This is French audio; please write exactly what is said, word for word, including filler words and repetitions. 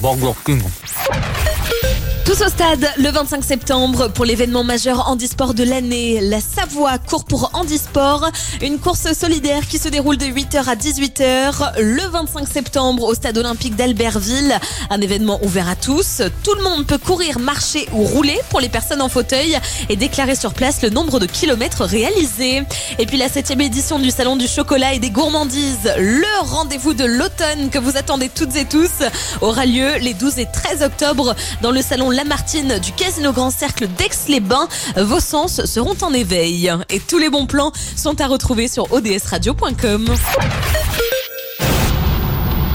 Burger King. Tous au stade le vingt-cinq septembre pour l'événement majeur handisport de l'année. La Savoie court pour handisport, une course solidaire qui se déroule de huit heures à dix-huit heures le vingt-cinq septembre au stade olympique d'Albertville. Un événement ouvert à tous. Tout le monde peut courir, marcher ou rouler pour les personnes en fauteuil et déclarer sur place le nombre de kilomètres réalisés. Et puis la septième édition du Salon du chocolat et des gourmandises, le rendez-vous de l'automne que vous attendez toutes et tous, aura lieu les douze et treize octobre dans le salon Lamartine du Casino Grand Cercle d'Aix-les-Bains. Vos sens seront en éveil et tous les bons plans sont à retrouver sur o d s radio point com.